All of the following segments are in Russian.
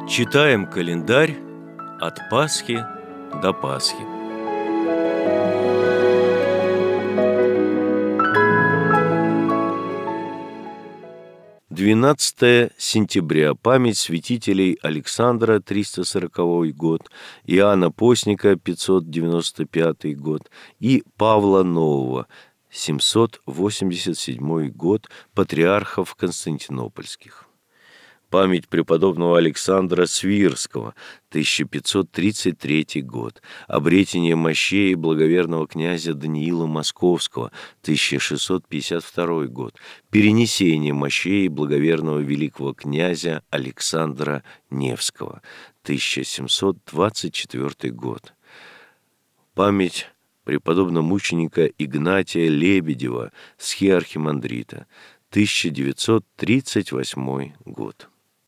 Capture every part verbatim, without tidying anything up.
Читаем календарь от Пасхи до Пасхи. двенадцатое сентября. Память святителей Александра, триста сороковой год, Иоанна Постника, пятьсот девяносто пятый год, и Павла Нового, семьсот восемьдесят седьмой год, патриархов константинопольских. Память преподобного Александра Свирского, тысяча пятьсот тридцать третий год, обретение мощей благоверного князя Даниила Московского, тысяча шестьсот пятьдесят второй год, перенесение мощей благоверного великого князя Александра Невского, тысяча семьсот двадцать четвёртый год. Память преподобного мученика Игнатия Лебедева, схиархимандрита, тысяча девятьсот тридцать восьмой год.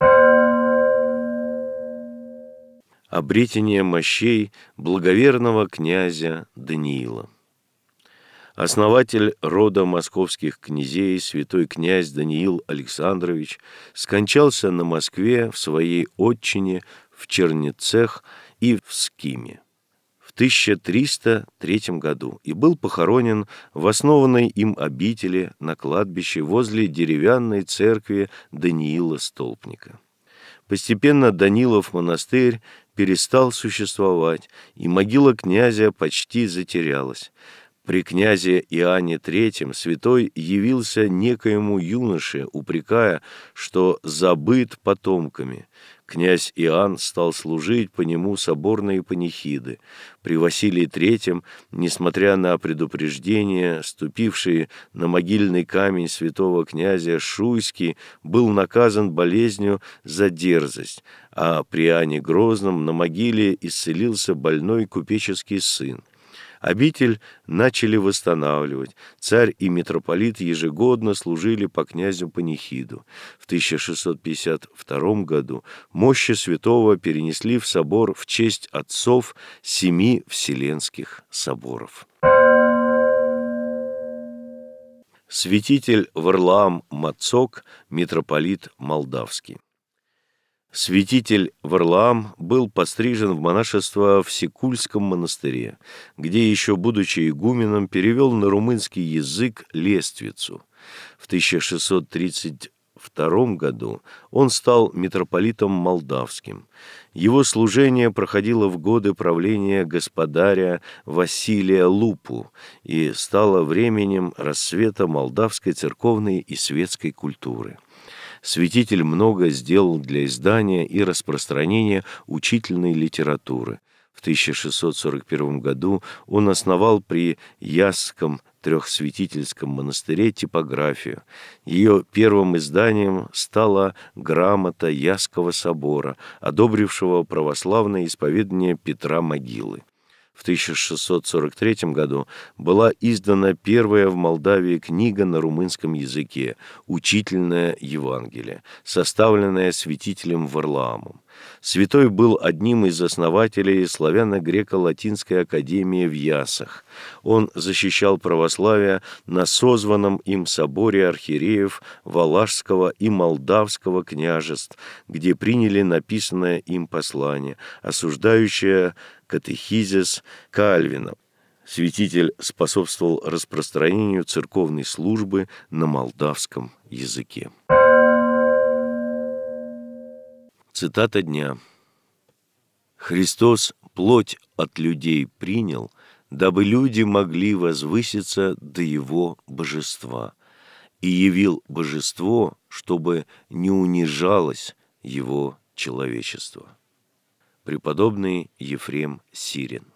Обретение мощей благоверного князя Даниила. Основатель рода московских князей, святой князь Даниил Александрович, скончался на Москве в своей отчине в Чернецех и в Скиме в тысяча триста третьем году и был похоронен в основанной им обители на кладбище возле деревянной церкви Даниила Столпника. Постепенно Данилов монастырь перестал существовать, и могила князя почти затерялась. При князе Иоанне Третьем святой явился некоему юноше, упрекая, что забыт потомками. Князь Иоанн стал служить по нему соборные панихиды. При Василии Третьем, несмотря на предупреждения, ступивший на могильный камень святого князя Шуйский был наказан болезнью за дерзость, а при Иоанне Грозном на могиле исцелился больной купеческий сын. Обитель начали восстанавливать. Царь и митрополит ежегодно служили по князю панихиду. В тысяча шестьсот пятьдесят втором году мощи святого перенесли в собор в честь отцов семи Вселенских соборов. Святитель Варлаам Мацок, митрополит Молдавский. Святитель Варлаам был пострижен в монашество в Секульском монастыре, где, еще будучи игуменом, перевел на румынский язык лествицу. В тысяча шестьсот тридцать втором году он стал митрополитом молдавским. Его служение проходило в годы правления господаря Василия Лупу и стало временем расцвета молдавской церковной и светской культуры. Святитель много сделал для издания и распространения учительной литературы. В тысяча шестьсот сорок первом году он основал при Ясском трехсвятительском монастыре типографию. Ее первым изданием стала грамота Ясского собора, одобрившего православное исповедание Петра Могилы. В тысяча шестьсот сорок третьем году была издана первая в Молдавии книга на румынском языке «Учительное Евангелие», составленная святителем Варлаамом. Святой был одним из основателей славяно-греко-латинской академии в Ясах. Он защищал православие на созванном им соборе архиереев Валашского и Молдавского княжеств, где приняли написанное им послание, осуждающее катехизис Кальвина. Святитель способствовал распространению церковной службы на молдавском языке. Цитата дня. «Христос плоть от людей принял, дабы люди могли возвыситься до Его божества, и явил божество, чтобы не унижалось Его человечество». Преподобный Ефрем Сирин.